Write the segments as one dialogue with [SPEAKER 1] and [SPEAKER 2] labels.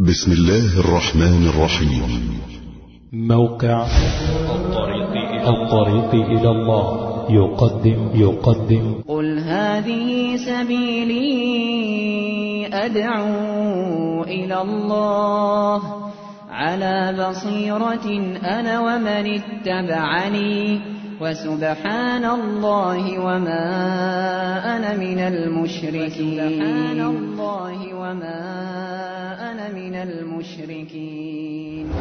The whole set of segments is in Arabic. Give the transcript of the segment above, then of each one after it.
[SPEAKER 1] بسم الله الرحمن الرحيم.
[SPEAKER 2] موقع الطريق إلى الله يقدم
[SPEAKER 3] قل هذه سبيلي أدعو إلى الله على بصيرة أنا ومن اتبعني وسبحان الله وما أنا من المشركين.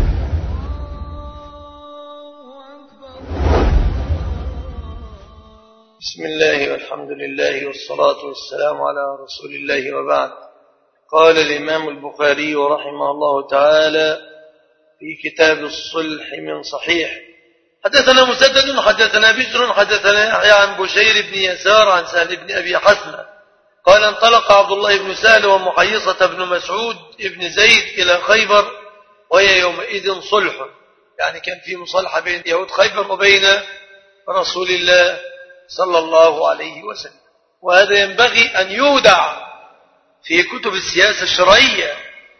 [SPEAKER 4] بسم الله والحمد لله والصلاة والسلام على رسول الله وبعد. قال الإمام البخاري رحمه الله تعالى في كتاب الصلح من صحيح: حدثنا مسدد حدثنا بشر حدثنا يحيى عن بشير بن يسار عن سهل بن أبي حسمة قال: انطلق عبد الله بن سهل ومحيصة بن مسعود بن زيد إلى خيبر وهي يومئذ صلح، يعني كان في مصالحة بين يهود خيبر وبين رسول الله صلى الله عليه وسلم. وهذا ينبغي أن يودع في كتب السياسة الشرعية،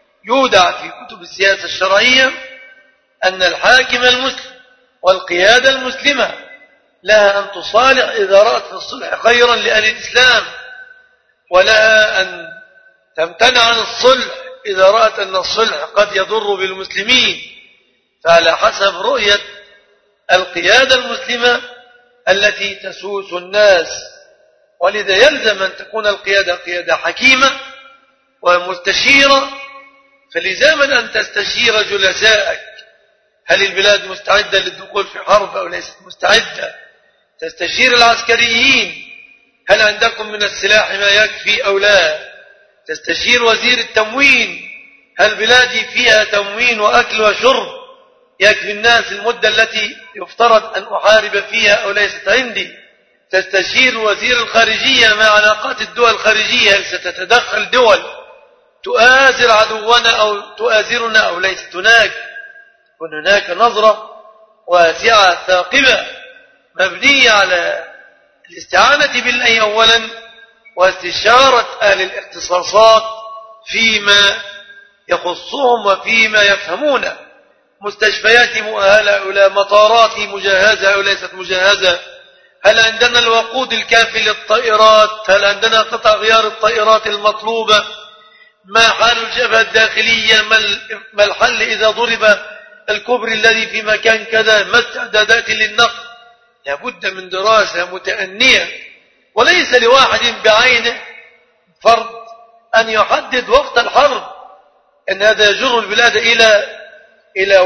[SPEAKER 4] أن الحاكم المسلم والقيادة المسلمة لها أن تصالح إذا رأت في الصلح خيرا لأهل الإسلام، ولها أن تمتنع عن الصلح إذا رأت أن الصلح قد يضر بالمسلمين، فعلى حسب رؤية القيادة المسلمة التي تسوس الناس. ولذا يلزم أن تكون القيادة قيادة حكيمة ومستشيرة، فلزاما أن تستشير جلسائك: هل البلاد مستعدة للدخول في حرب أو ليست مستعدة؟ تستشير العسكريين: هل عندكم من السلاح ما يكفي أو لا؟ تستشير وزير التموين: هل بلادي فيها تموين وأكل وشرب يكفي الناس المدة التي يفترض أن أحارب فيها أو ليست عندي؟ تستشير وزير الخارجية: مع علاقات الدول الخارجية، هل ستتدخل دول تؤازر عدونا أو تؤازرنا أو ليست هناك؟ تكون هناك نظرة واسعة ثاقبة مبنية على الاستعانة بالله أولا، واستشارة أهل الاختصاصات فيما يخصهم وفيما يفهمونه. مستشفيات مؤهلة أو لا؟ مطارات مجهزة أو ليست مجهزة؟ هل عندنا الوقود الكافي للطائرات؟ هل عندنا قطع غيار الطائرات المطلوبة؟ ما حال الجبهة الداخلية؟ ما الحل إذا ضرب الكبر الذي في مكان كذا؟ ما استعدادات للنقل؟ لابد من دراسة متأنية، وليس لواحد بعينه فرض أن يحدد وقت الحرب، أن هذا يجر البلاد إلى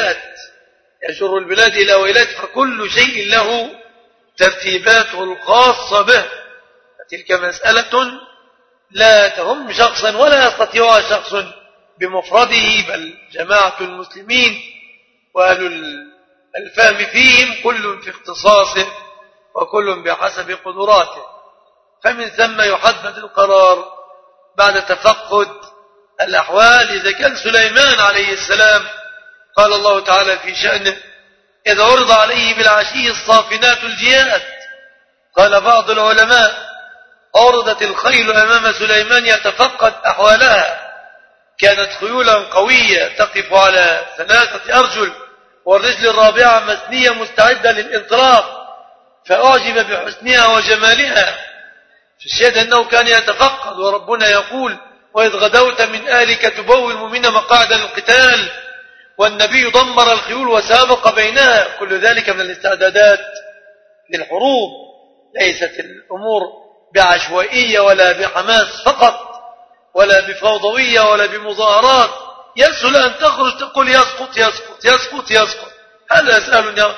[SPEAKER 4] ويلات، فكل شيء له ترتيباته الخاصة به. تلك مسألة لا تهم شخصا ولا يستطيعها شخص بمفرده، بل جماعة المسلمين وأهل الفهم فيهم كل في اختصاصه وكل بحسب قدراته. فمن ثم يحدد القرار بعد تفقد الأحوال. إذا كان سليمان عليه السلام قال الله تعالى في شأنه: إذا عرض عليه بالعشي الصافنات الجياد، قال بعض العلماء: عرضت الخيل أمام سليمان يتفقد أحوالها، كانت خيولا قوية تقف على 3 أرجل، والرجل الرابعة مثنية مستعدة للانطلاق، فأعجب بحسنها وجمالها. فالشاهد أنه كان يتفقد، وربنا يقول: وإذ غدوت من أهلك تبوئ المؤمنين مقاعد للقتال، والنبي دمر الخيول وسابق بينها. كل ذلك من الاستعدادات للحروب. ليست الأمور بعشوائية ولا بحماس فقط ولا بفوضوية ولا بمظاهرات. يسهل أن تخرج تقول يسقط يسقط يسقط يسقط، هذا يسأل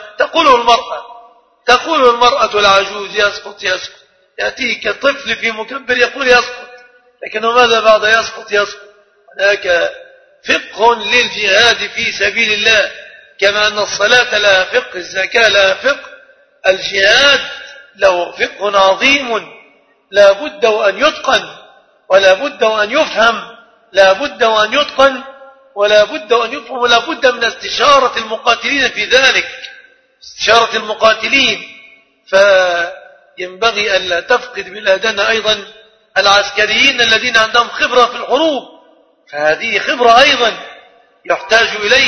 [SPEAKER 4] تقول المرأة العجوز يسقط يسقط، يأتيك طفل في مكبر يقول يسقط، لكنه ماذا بعد يسقط؟ هناك فقه للجهاد في سبيل الله، كما أن الصلاة لها فقه، الزكاة لها فقه، الجهاد له فقه عظيم لا بد وأن يتقن، ولا بد وأن يفهم، لا بد وأن يتقن، ولا بد وأن يفهم، ولا بد من استشارة المقاتلين في ذلك، استشارة المقاتلين. فينبغي أن لا تفقد بلادنا أيضا العسكريين الذين عندهم خبرة في الحروب، فهذه خبرة أيضا يحتاج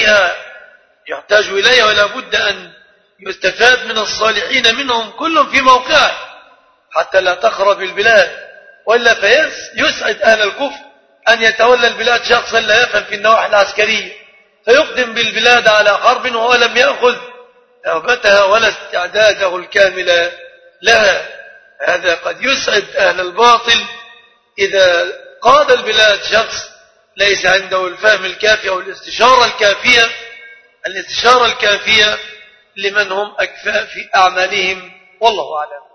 [SPEAKER 4] إليها ولا بد أن يستفاد من الصالحين منهم كلهم في موقعه حتى لا تخرب البلاد، وإلا فيسعد أهل الكفر أن يتولى البلاد شخصا لا يفهم في النواحي العسكرية فيقدم بالبلاد على حرب وهو لم يأخذ رغبتها ولا استعداده الكامل لها. هذا قد يسعد أهل الباطل إذا قاد البلاد شخص ليس عنده الفهم الكافي أو الاستشارة الكافية لمن هم أكفاء في أعمالهم، والله أعلم.